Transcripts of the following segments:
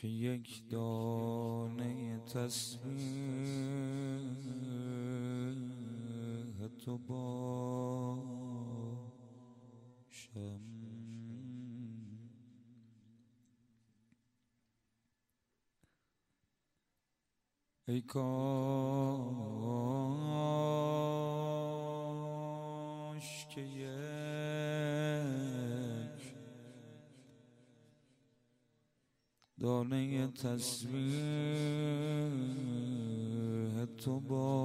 که یک دانه تسبیح تو باشم. ای کاش که یک دانه تسبیح تو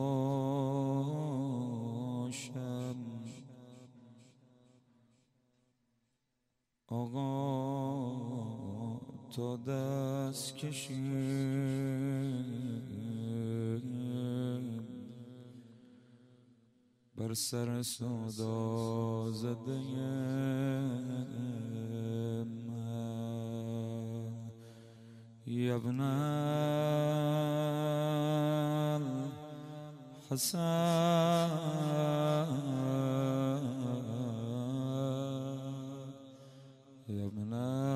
باشم. آقا تا دست کشیم بر سر سودا زده من، یا ابن الحسن، یا ابن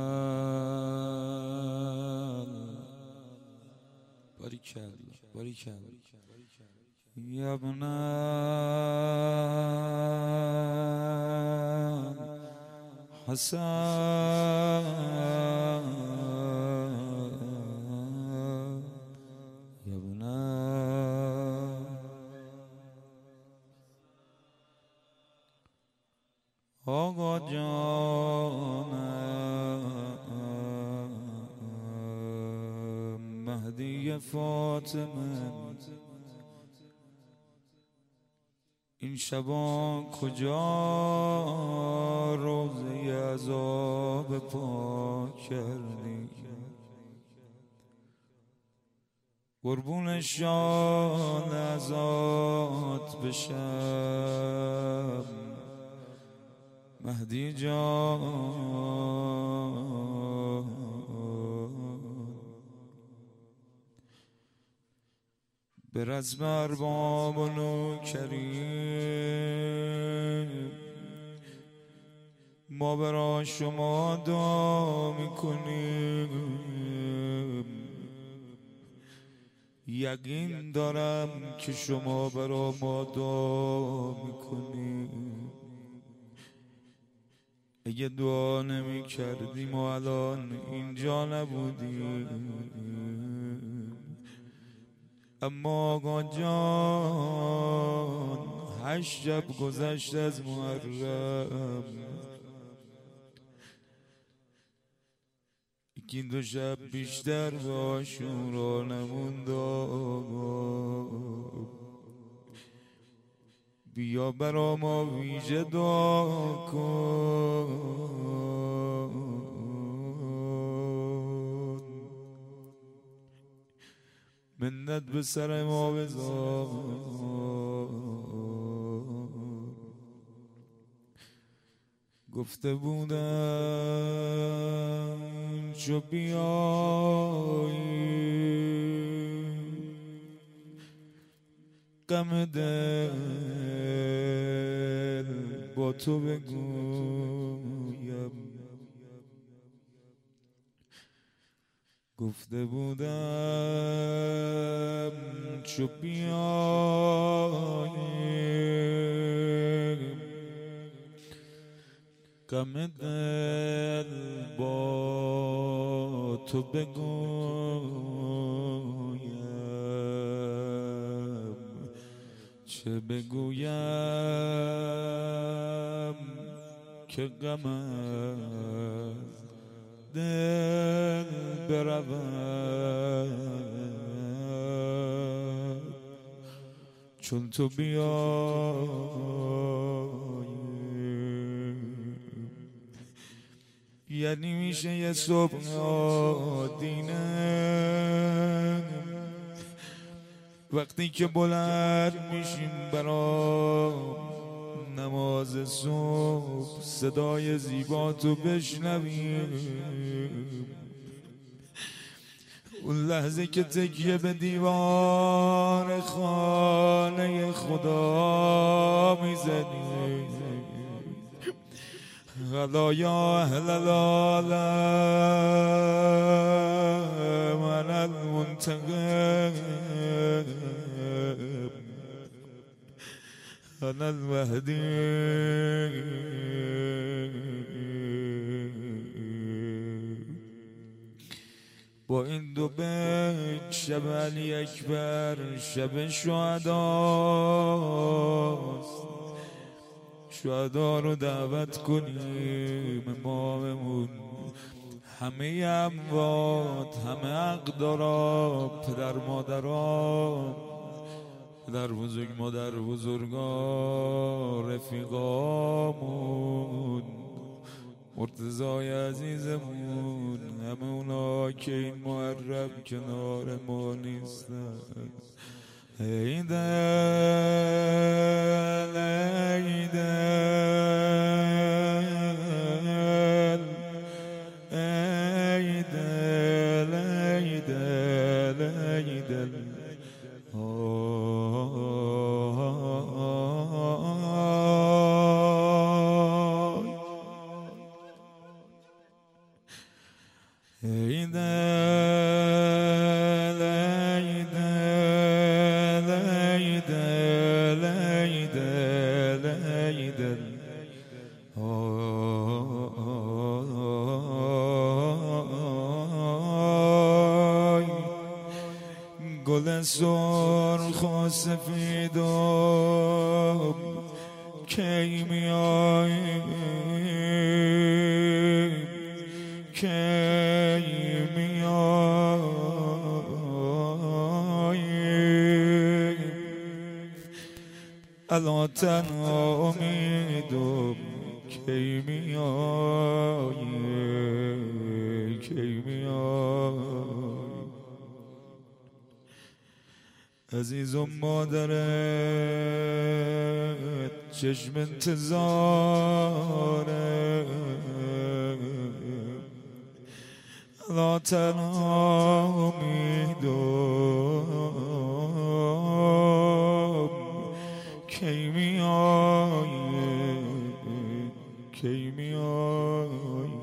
باریکالله یا ابن الحسن، یا ابن آقا جانم مهدی فاطمه، این شبا کجا روزه عذاب پاک کردی؟ قربون شان ازات بشم مهدی جان. به رزم ارباب و نوکریم ما برای شما دعا میکنیم، یقین دارم که شما برای ما دعا میکنیم. اگه دعا نمی کردیم و الان اینجا نبودیم. اما آقا جان 8 شب گذشت از محرم، یکی 2 شب بیشتر به عاشورا نموند. بیا برا ما ویژه دعا کن، منت به سر ما بذار. گفته بودم چو بیایی غم دل با تو بگویم. گفته بودم چو بیایی غم دل با تو بگویم. چه بگویم که غم از دل برود چون تو بیایی. یعنی میشه یه صبح آدینه وقتی که بلند میشیم برا نماز صبح صدای زیبا تو بشنویم، اون لحظه که تکیه به دیوار خانه خدا میزنیم، الا یا اهل العالم أنا المهدي با این دو بیت شب علی اکبر شب شهداست. شهدا رو دعوت کنیم اماممون، همه اموات، همه اقدارا، پدر مادران، پدر بزرگ مادر بزرگا، رفیقامون، مرتضای عزیزمون، همه اونا که این محرم کنار ما نیستن. ای دل ای دل ای دل ای دل ای دل ای دل ای دل ای دل ای دل ای دل گل سرخ و سفیدم کی میایی کی میایی الان تنها امیدم کی میایی کی میایی عزیزم مادرت چشم انتظاره لا تنها امیدم کی میایی کی میایی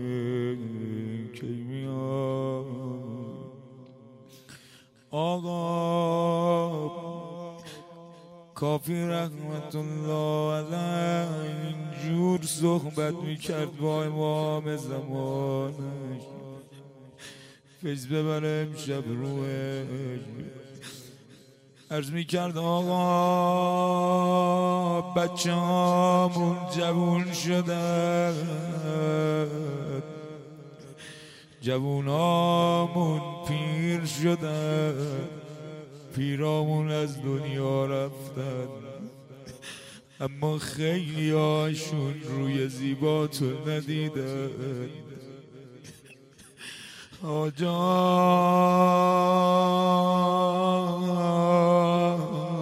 کی میایی آقا کافی رحمت الله علیه اینجور صحبت میکرد با امام زمانش، فیض ببره امشب روش. عرض میکرد آقا بچه هامون جوون شدن، جوونامون پیر شدن، پیرامون از دنیا رفتن، اما خیلی هاشون روی زیباتو ندیدن. آجان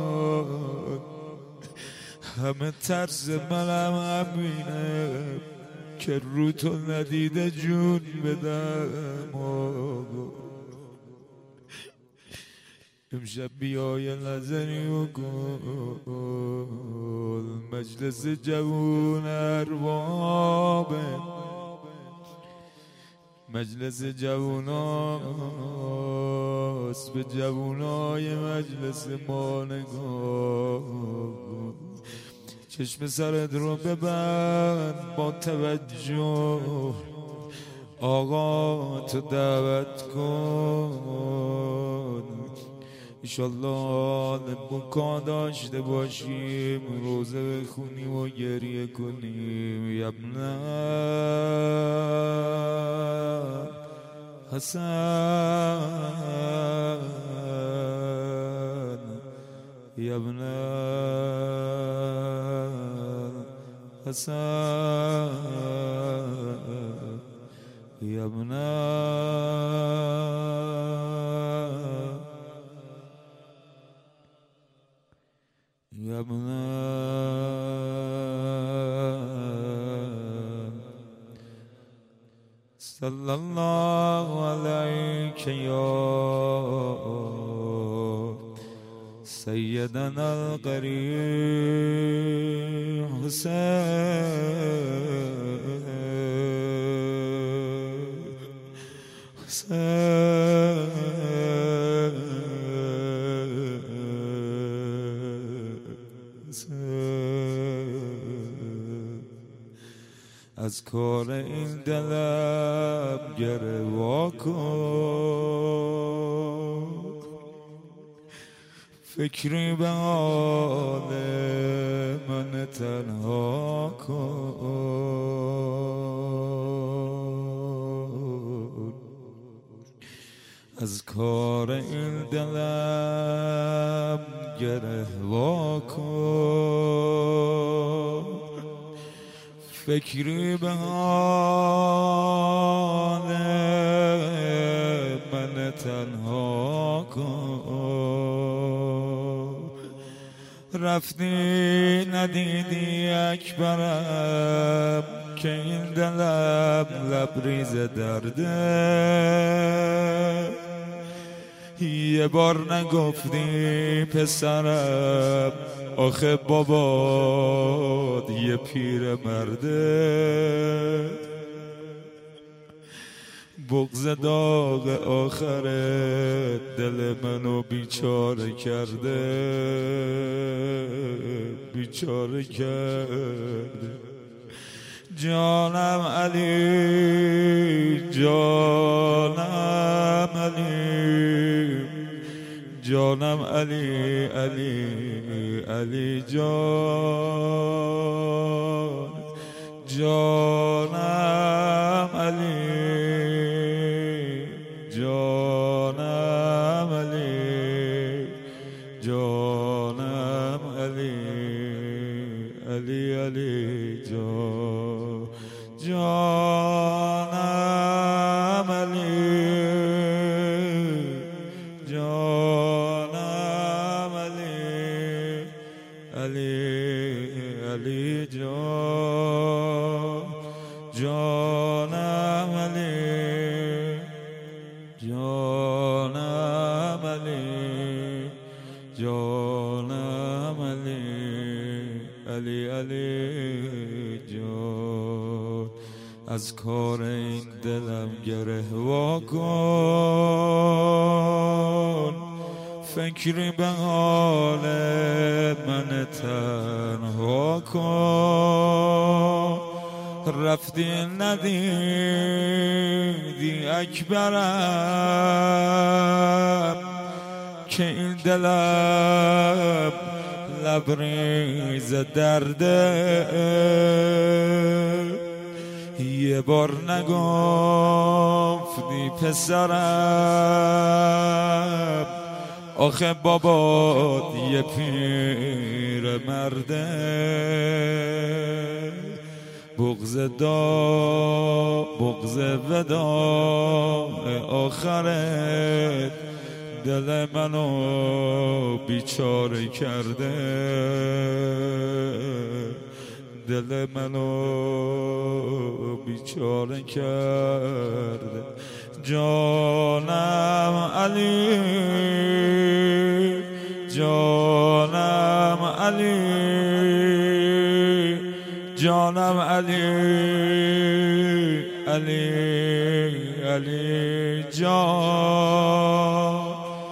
همه ترس منم همینه که رو تو ندیده جون بدم. امشب بیای نظری و گل مجلس جوون اربابه، مجلس جووناست، به جوونای مجلس ما نگاه. چشم سرت رو ببند با توجه، آقا تو دعوت کن. ایشالله بکا داشته باشیم، روزه بخونیم و گریه کنیم. یبنه حسن یبنه حسن یبنه صلی الله علیک یا سیدنا القریب حسین از کار این دلم گره واکن، فکری به حال من تنها کن، از کار این دلم گره واکن، فکری به حال من تنها کن. رفتی ندیدی اکبرم که این دلم لبریز درده، یه بار نگفتی پسرم آخه بابات یه پیر مرده، بغض داغ آخرت دل منو بیچاره کرده، بیچاره کرده. جانم علی، جانم علی، جانم علی، علی علی جان، جانم علی، جانم علی، جانم علی، علی علی جان، جانم علی، جانم علی، علی علی جان، جانم علی، جانم علی، جانم علی، علی علی جان، از کار این دلم گره واکن، فکری به حال من تنها کن. رفتی ندیدی اکبرم که این دلم لبریز درده، یه بار نگفتی پسرم آخه بابات یه پیر مرده، بغض وداع آخرت دل منو بیچاره کرده، دل منو بیچاره کرده. جانم علی، جانم علی، جانم علی، علی علی جان،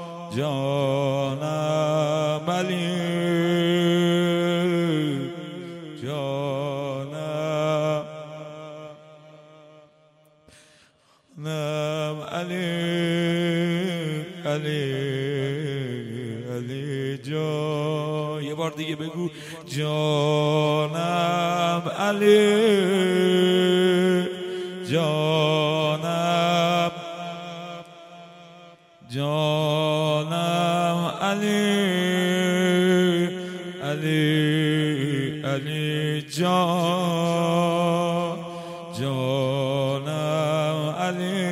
جانم علی، جانم علی، علی علی جان. یه بار دیگه بگو جانم علی، جانم، جانم علی، علی علی جان، جانم علی،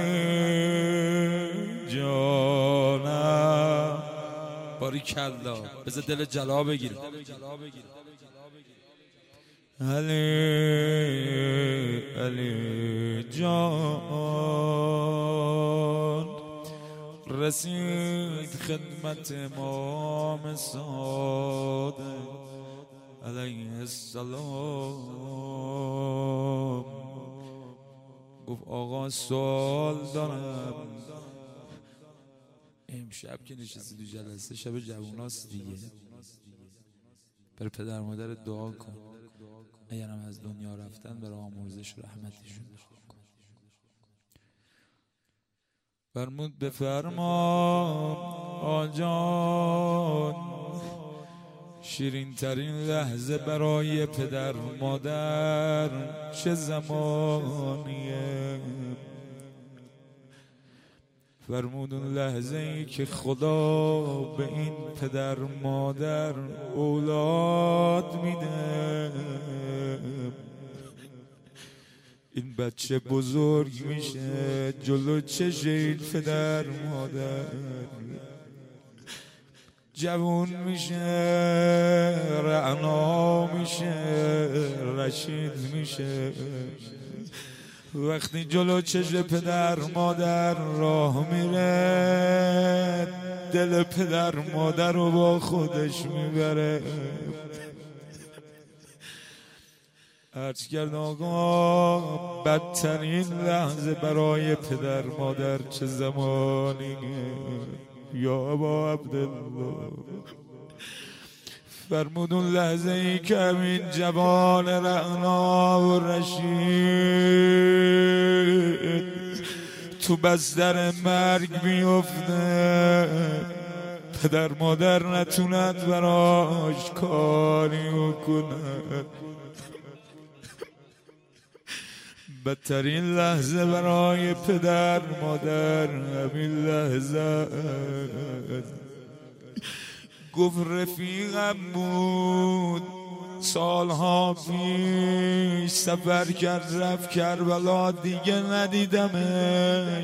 جانم. باریکلا، بذار دل جلا بگیری. علی علی جان، رسید خدمت امام صادق علیه السلام، گفت آقا سوال دارم. امشب که نشستی تو جلسه شب جووناست دیگه، برای پدر مادر دعا کن. اگرم از دنیا رفتن برای آمرزش رحمتشون دعا کن. فرمود بفرما آجان شیرین ترین لحظه برای پدر مادر چه زمانیه؟ فرمود اون لحظه ای که خدا به این پدر مادر اولاد میده، این بچه بزرگ میشه جلو چشم این پدر مادر، جوون میشه، رعنا میشه، رشید میشه. وقتی جلو چشم پدر مادر راه میره دل پدر مادر رو با خودش میبره. عرض کرد آقا بدترین لحظه برای پدر مادر چه زمانیه یا ابا عبدالله؟ فرمود اون لحظه ای که همین جوان رعنا و رشید تو بستر مرگ میفته، پدر مادر نتوند براش کاری کنه. بدترین لحظه برای پدر مادر همین لحظه. گفت رفیقم بود سالها پیش سفر کرد رفت کربلا دیگه ندیدمش.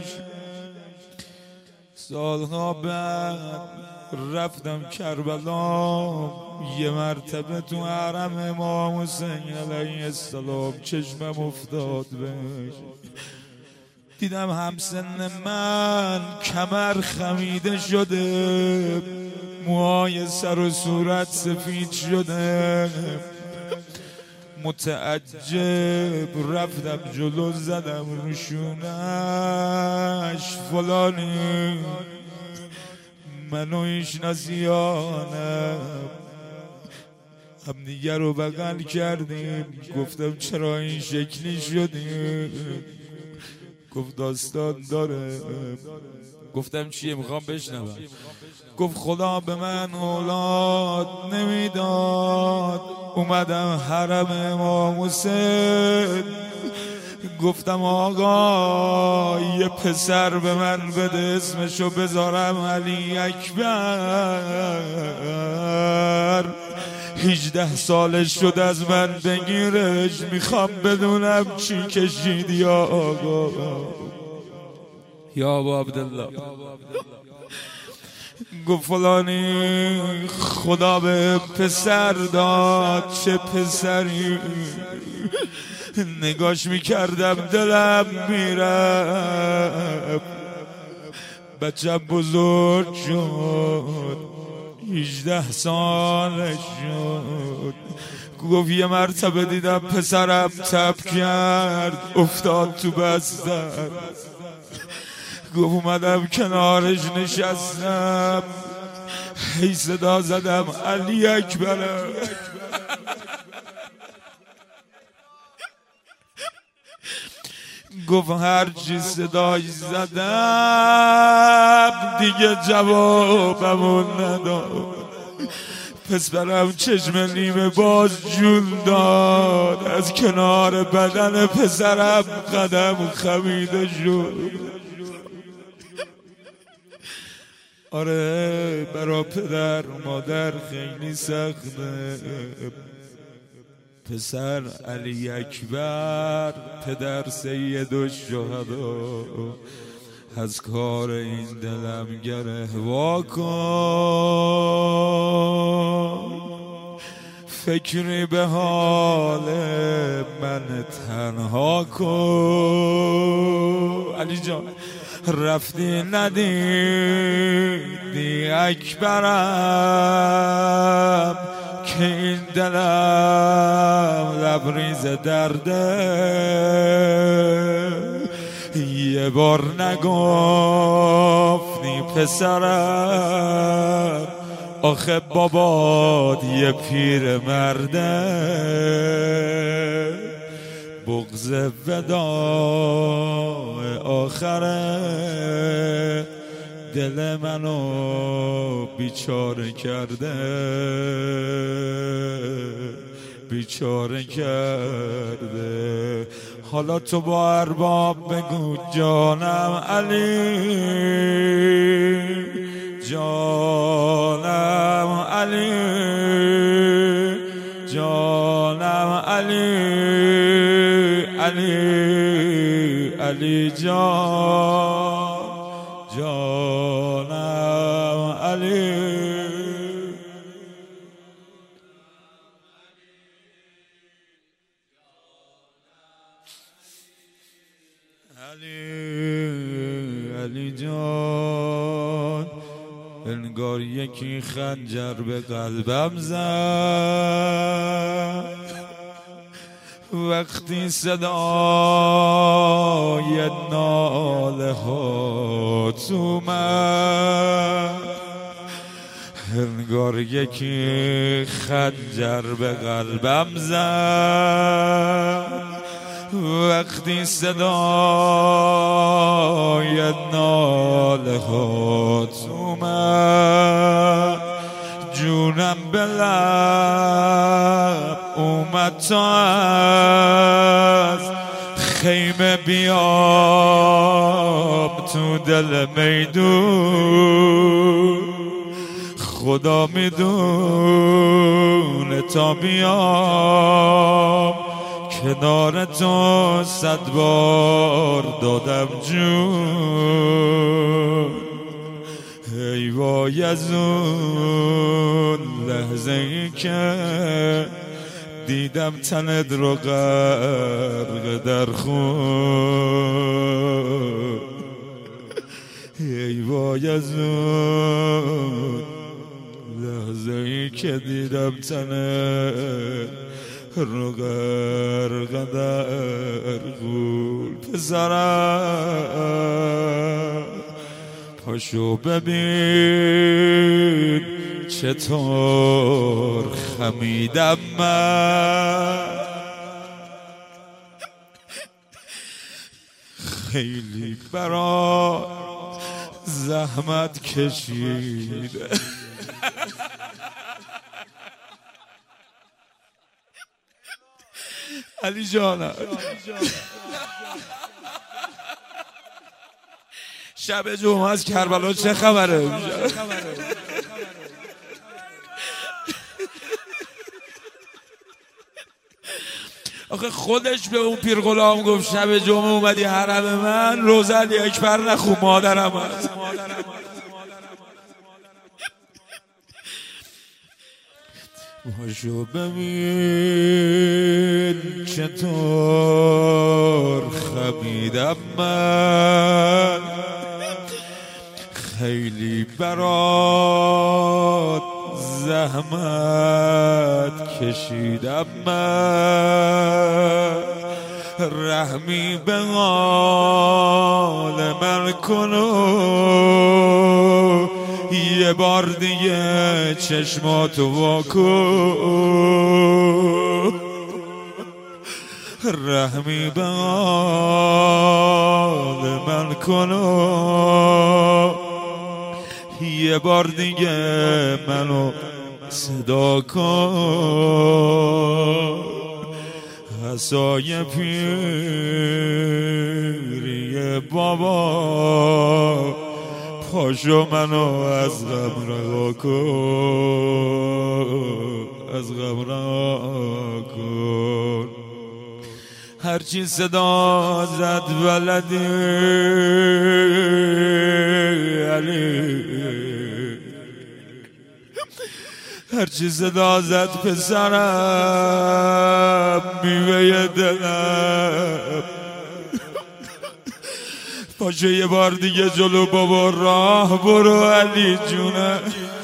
سالها بعد رفتم کربلا یه مرتبه تو حرم امام حسین علیه السلام چشمم افتاد بهش، دیدم همسن من کمر خمیده شده، موهای سر و صورت سفید شده. متعجب رفتم جلو زدم روشونش فلانی منو ایشناسی یا نه؟ هم دیگر رو بغل کردیم. گفتم چرا این شکلی شدیم؟ گفت داستان داره. گفتم چیه؟ میخوام بشنوم. گفت خدا به من اولاد نمیداد، اومدم حرم امام حسین، گفتم آقا یه پسر به من بده اسمشو بذارم علی اکبر. 18 سالش شد از من بگیرش، میخوام بدونم چی کشید یا آقا یا ابا عبدالله. گفت فلانی خدا به پسر داد، چه پسری. نگاش میکردم دلم میرم، بچم بزرگ شد 18 سالش شد. گفت یه مرتبه دیدم پسرم تب کرد افتاد تو بستر. گفت اومدم کنارش نشستم، هی صدا زدم علی اکبر. گفت هر چی صدای زدم دیگه جوابمون نداد. پسرم چشم نیمه باز جون داد، از کنار بدن پسرم قدم خمیده شد. آره برا پدر مادر خیلی سخته. پسر علی اکبر، پدر سید الشهدا، از کار این دلم گره واکن. فکری به حال من تنها کن. علی جان رفتی ندیدی اکبرم که این دلم لبریز درده. یه بار نگفتی پسرم آخه بابات یه پیر مرده، بغض وداع آخره دل منو بیچاره کرده، بیچاره کرده. حالا تو با ارباب بگو جانم علی، جانم علی، جانم علی، علی علی جان، جانم علی. علی جان، انگار یکی خنجر به قلبم زد وقتی صدای ناله هات اومد، انگار یکی خنجر به قلبم زد وقتی صدای ناله هات اومد، جونم به لب اومد تا از خیمه بیام تو دل میدون، خدا میدونه تا بیام کنار تو 100 بار دادم جون. ای وای از اون لحظه ای که دیدم تنت رو غرق در خون، ای وای از اون لحظه ای که دیدم تنت رو غرق در خون. پسرم پاشو ببین چطور خمیدم من، خیلی برا زحمت کشیده. علی جانم، شب جمعه از کربلا چه خبره؟ آخه خودش به اون پیر غلام گفت شب جمعه اومدی حرم من، روزه علی اکبر نخون مادرم هست. باشو ببین چطور خمیدم من، خیلی برات زحمت کشیدم من، رحمی به حال من کنو، یه بار دیگه چشماتو واکن، رحمی به حال من کنو، یه بار دیگه منو صدا کن. عصای پیری بابا پاشو منو از غم رها کن، از غم رها کن. هرچی صدا زد ولدی علی، هرچی صدا زد پسرم میوه دلم، پاشو یه بار دیگه جلو بابا راه برو علی جونم.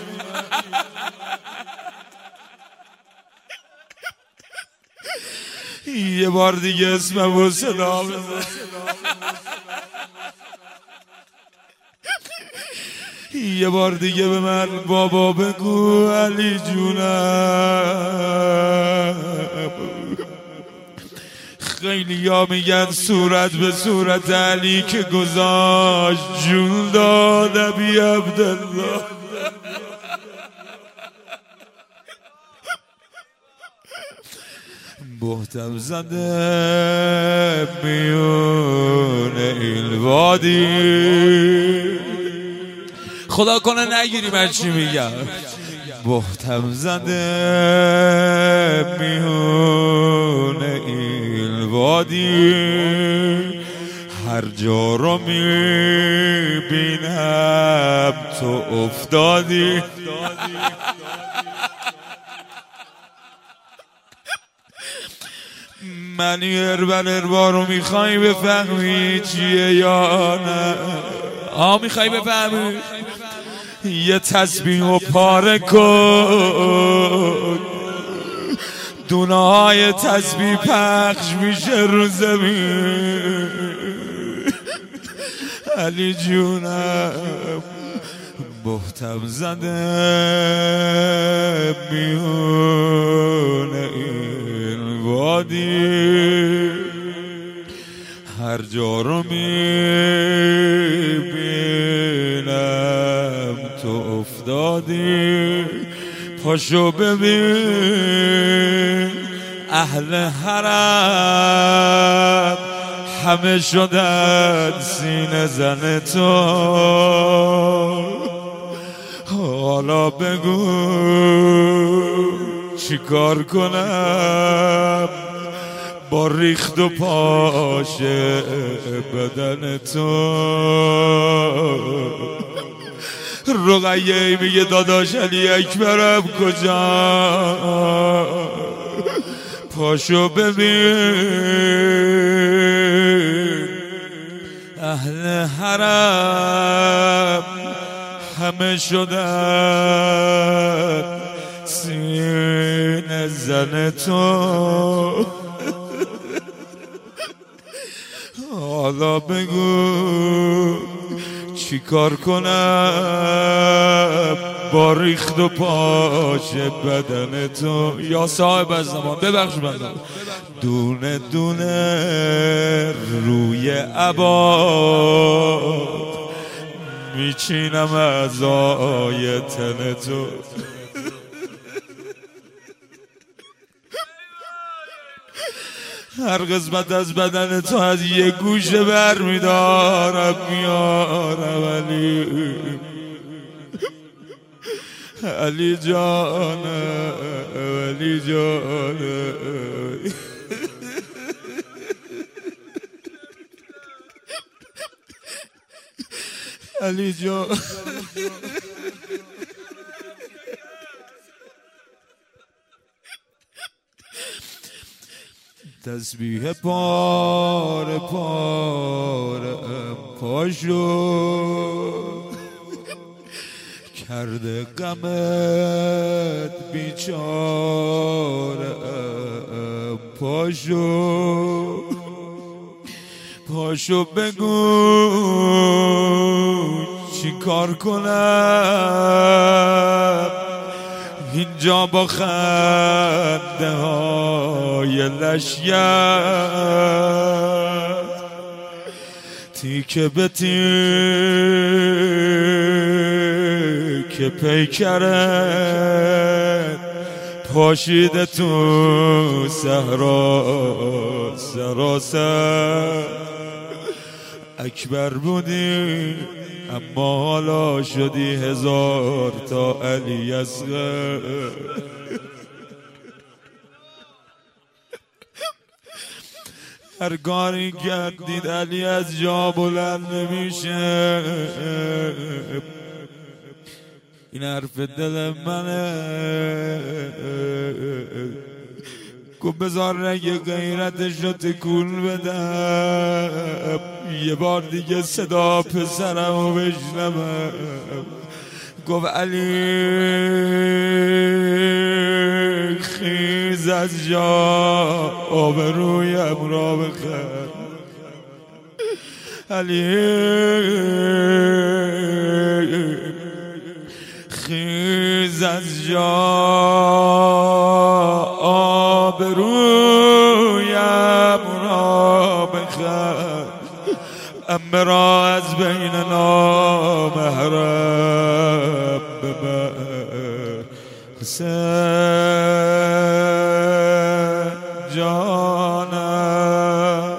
یه بار دیگه اسممو صدا بزن، یه بار دیگه به من بابا بگو علی جونم. خیلی ها میگن صورت به صورت علی که گذاشت جون داد ابی عبدالله. بهتم زده میون این وادی، خدا کنه نگیری من چی میگم. بهتم زده میون این وادی، هر جا رو میبینم تو افتادی. منی اربا رو میخوای بفهمی چیه یا نه؟ میخوای بفهمی؟ یه تسبیح و پاره کن، دونه های تسبیح پخش میشه رو زمین. علی جونم بهتم زده میون این وادی، هر جا رو میبینم تو افتادی. پاشو ببین اهل حرم همه شدن سینه زن تو. حالا بگو چی کار کنم با ریخت و پاشه بدن تو. رقیه میگه داداش علی اکبرم کجا؟ پاشو ببین اهل حرم همه شدن سینه زن تو. حالا بگو چی کار کنم با ریخت و پاشه بدن تو. یا صاحب زمان ببخش بندم، دونه دونه روی عبا میچینم از آیتن تو. هر قسمت از بدن تو از یه گوشه بر میدارم میارم علی. علی جانم علی جانم علی جان. تسبیح پاره پاره پاشو کرده غمت بیچاره. پاشو پاشو بگو چی کار کنم اینجا با خنده های لشگر، تیکه به تیکه پیکرت پاشیده تو صحرا سراسر. اکبر بودی اما حالا شدی هزار تا علی اصغر. هر کاری کردید علی از جا بلند نمیشه. این حرف دل منه، گفت بذار رگ غیرتش رو تکون بدم، یه بار دیگه صدا پسرم رو بشنوم. گفت علی خیز از جا آبرویم را بخر. علی جا آبرویم را بخر، امه را از بین نامحرم ببر. حسین جانم،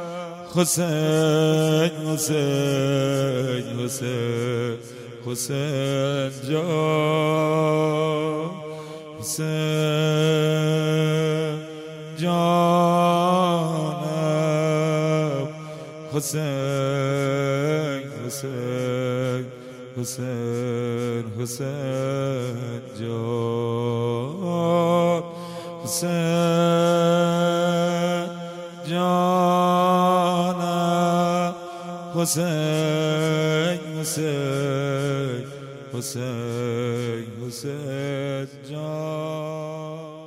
حسین حسین حسین حسین جان، حسین جانم، حسین حسین حسین حسین جان، حسین جانم، حسین حسین حسین حسین جان.